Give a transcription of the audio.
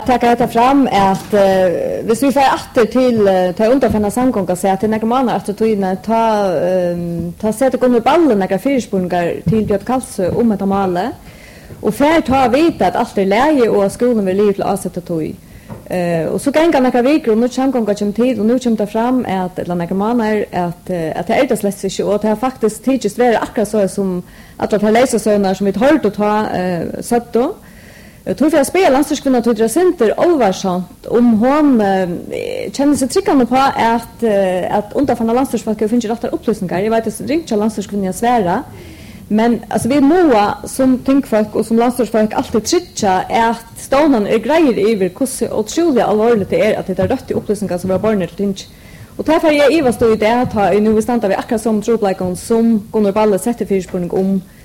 Tacka detta fram att hvis vi får åter till ta underförna samgångar så att några månader efter tog ta sätta gå med ballen några fyrspurningar till Björn Karlsö om att måla och för ta vita att allt är läge och skolan vill liv till avsätta tog. Och så kan några veckor och nu samgångar kommer tid och nu kommer det fram att eller några månader att det är det slässes och det har faktiskt tidvis vara akkurat så som att det läser såna som vi har hört att ta sett då. Jag tror jag spelar landslagskvinna till Center allvarsamt om hon känner sig tryggande på att underförna landslagsfolk finns rätta upplysningar. Jag vet att ringt till landslagskvinnan svära. Men alltså vi måste som tänkfolk och som landslagsfolk alltid trycka att stånden är grejer över hur otroligt allvarligt det är att det är rätt upplysningar som var barnen till tinch. Och därför jag Eva stod i det att ha nu vi stannar vi akkurat som troplikon som Gunnar Balle sätter fyrspårning om